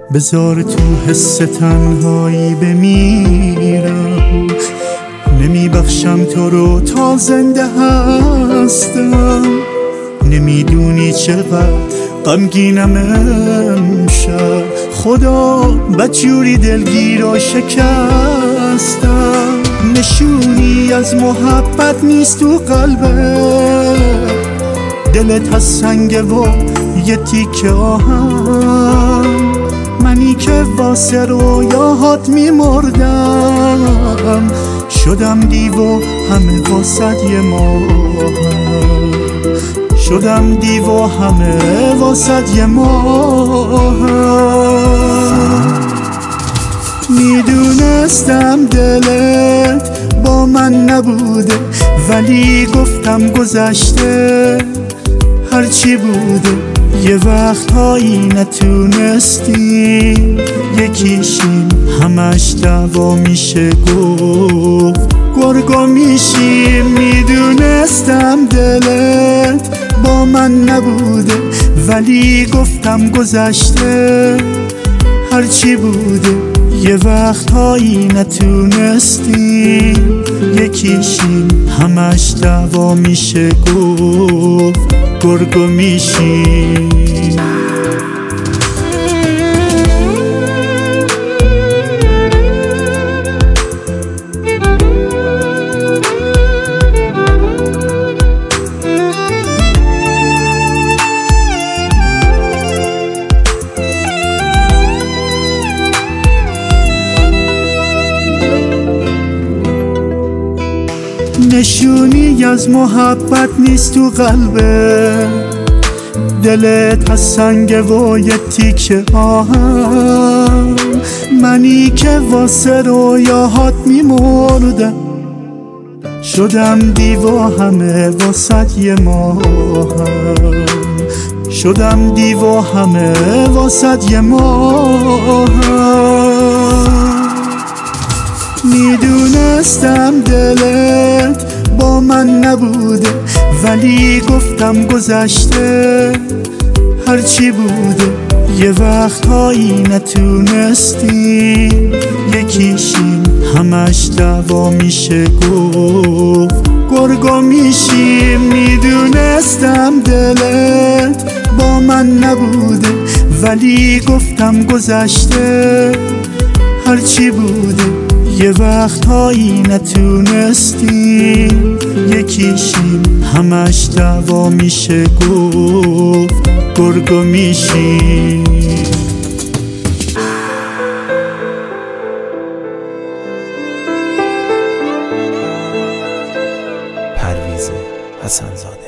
بذار تو حس تنهایی بمیرم، نمیبخشم تو رو تا زنده هستم. نمیدونی چقدر غمگینم امشب، خدا بدجوری دلگیر و شکستم. نشونی از محبت نیست تو قلبت، دلت از سنگه و یه تیکه آهن. منی که واسه رویاهات میمردم، شدم دیو همه واسد یه ماهم. شدم دیو همه واسد یه ماهم. میدونستم دلت با من نبوده، ولی گفتم گذشته هرچی بوده. یه وقتهایی نتونستی یکیشیم، همش دعوا میشه گفت گرگا میشیم. میدونستم دلت با من نبوده، ولی گفتم گذشته هرچی بوده. یه وقتهایی نتونستی یکیشیم، همش دعوا میشه گفت گرگا میشیم. نشونی از محبت نیست تو قلبه، دلت از سنگه و یه تیکه آهم. منی که واسه رویاهات میمردم، شدم دیو همه واسد یه ماهم. شدم دیو همه واسد یه ماهم. میدونستم دلت با من نبوده، ولی گفتم گذشته هرچی بوده. یه وقتهایی نتونستی یکیشیم، همش دعوا میشه گفت گرگا میشیم. میدونستم دلت با من نبوده، ولی گفتم گذشته هرچی بوده. یه وقتهایی نتونستی یکیشیم، همش دعوا میشه گفت گرگا میشیم. پرویز حسن‌زاده.